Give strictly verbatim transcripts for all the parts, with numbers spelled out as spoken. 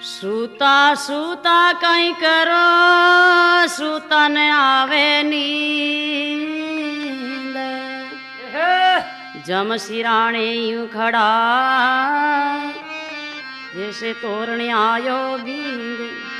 सूता सूता कहीं करो सूता न आवे नींद जम सिराणे यूं खड़ा जैसे तोरण आयो बींद।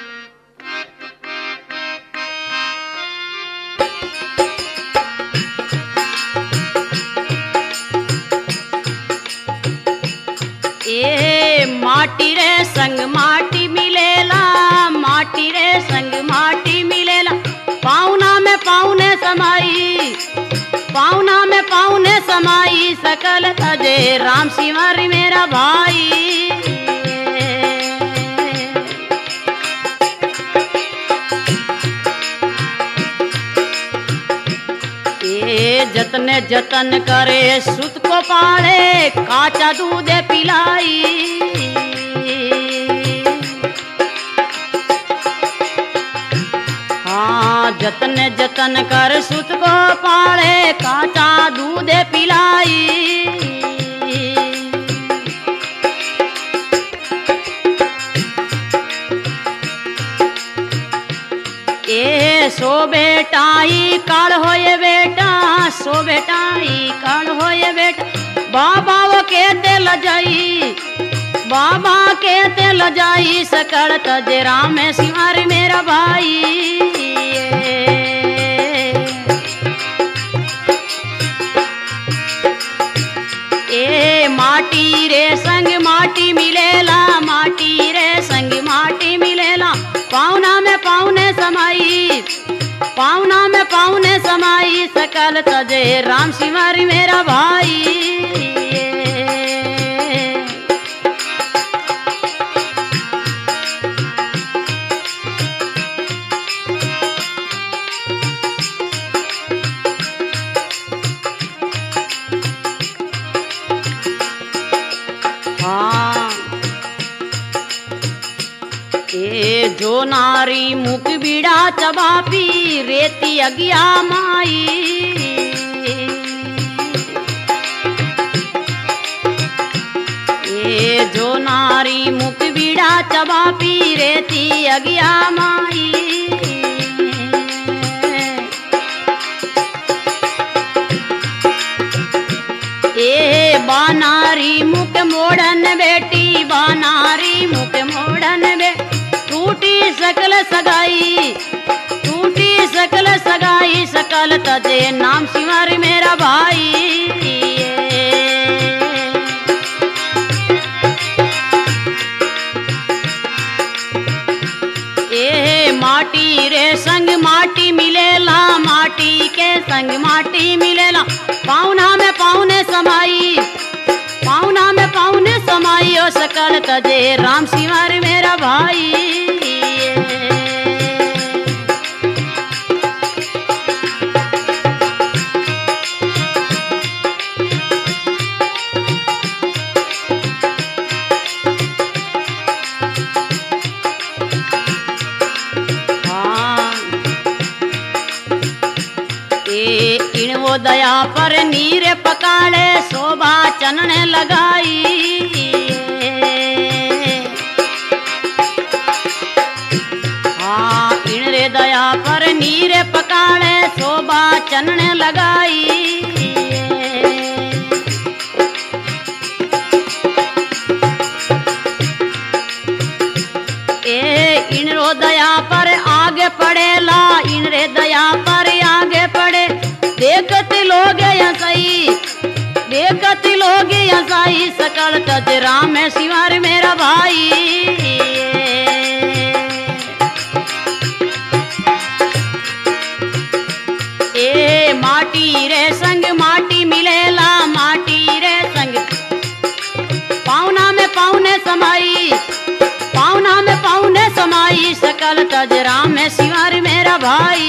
ए माटी रे संग माटी मिलेला, माटी रे संग माटी मिलेला, पाहुना में पाहुने समाई, पाहुना में पाहुने समाई, सकल तजे राम सिंवर मेरा भाई। ए जतन जतन करे सुत को पाले, काचा दूध पिलाई, हाँ जतन जतन कर सुत को पाले, काचा दूध पिलाई। ए सो बेटाई काल होए बेटा, सो बेटाई काल होए बेटा, बाबा वो कहते लजाई, बाबा कहते लजाई, सकल तजे राम सिंवर मेरा भाई। ए माटी रे संग माटी मिलेला, माटी रे संग माटी मिलेला, पाहुना में पाहुने समाई, पाहुना में पाहुने समाई, सकल तजे राम सिंवर मेरा भाई। हाँ ए जो नारी मुख बीड़ा चबापी, रेती अगिया माई, ए जो नारी मुख बीड़ा चबापी, रेती अगिया माई। ए बानारी मुख मोड़न बेटी, बानारी मुख मोड़न बेटी, टूटी सकल सगाई, टूटी सकल सगाई, सकल तजे नाम सिंवर मेरा भाई। ए माटी रे संग माटी मिलेला, माटी के संग माटी मिलेला, पाहुना में पाहुने समाई, पाहुना में पाहुने समाई, ओ सकल तजे राम सिंवर मेरा भाई। वो दया पर नीर पकाड़े, शोभा चनन लगाई, हाँ इन रे दया पर नीर पकाड़े, शोभा चनन लगाई। ए इन रो दया पर आगे पड़ेला, इन रे दया पर आगे पड़े, देखत लोग यसाई, देखत लोग यसाई, सकल तज राम सिंवर मेरा भाई। ए माटी रे संग माटी मिलेला, माटी रे संग पाहुना में पाहुने समाई, पाहुना में पाहुने समाई, सकल तज राम सिंवर मेरा भाई।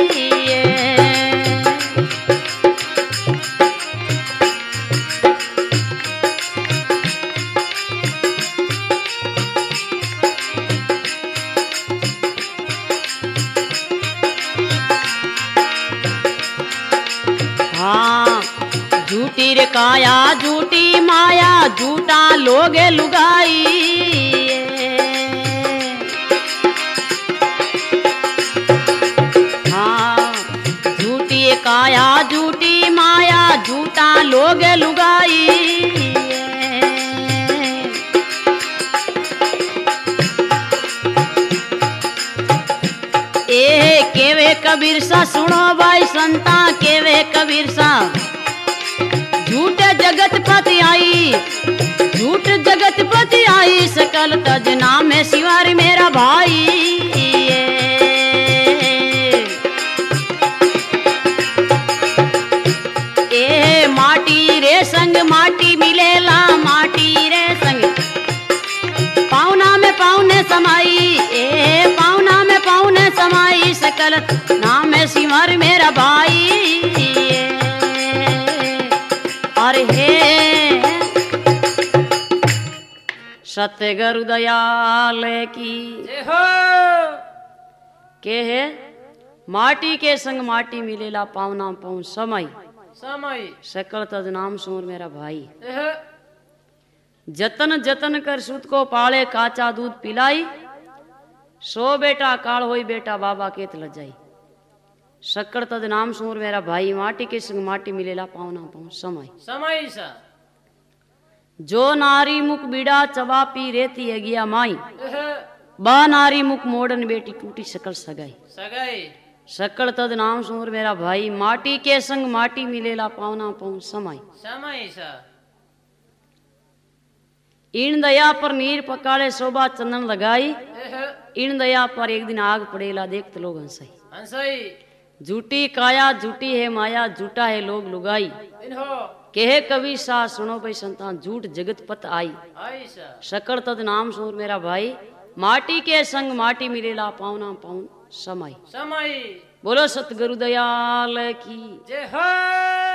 हाँ झूठी रे काया झूठी माया, झूठा लोगे लुगाई, माया झूठी माया झूठा लोग लुगाई ए केवे कबीर सा सुनो भाई संता केवे कबीर सा झूठ जगत पति आई झूठ जगत पति आई सकल तज नाम है शिवारी मेरा भाई ए माटी रे संग माटी मिलेला माटी रे संग पावना में पावने समाई ए पावना में पावने समाई सकल नाम है शिवारी मेरा भाई अरे हे सत्य गुरु दयाल की जय हो। के है माटी के संग माटी मिलेला पावना पाउन समय समय सकल तज नाम सुर मेरा भाई एह, जतन जतन कर सुत को पाले काचा दूध पिलाई सो बेटा काल होई बेटा बाबा केत लजाई शक्कर तद नाम सुर मेरा भाई माटी के संग माटी मिलेला पावना पाउन समय समय सा जो नारी मुख बीड़ा चबा पी रेती है गया माई एह, बा नारी मुख मोड़न बेटी टूटी सकल सगाई सगाई सकल तद नाम सुर मेरा भाई माटी के संग माटी मिलेला पावना पाउन समय समय सा इन दया पर नीर पकाड़े शोभा चंदन लगाई एह, इन दया पर एक दिन आग पड़ेला देखते लोग हंसई हंसई झूठी काया झूठी है माया झूठा है लोग लुगाई इन्हो कहे कवि सा सुनो भाई संतान झूठ जगत पत आई आई सा शकर तद नाम सुर मेरा भाई माटी के संग माटी मिलेला पावना पाउन समय समय बोलो सतगुरु दयाल की जय हो।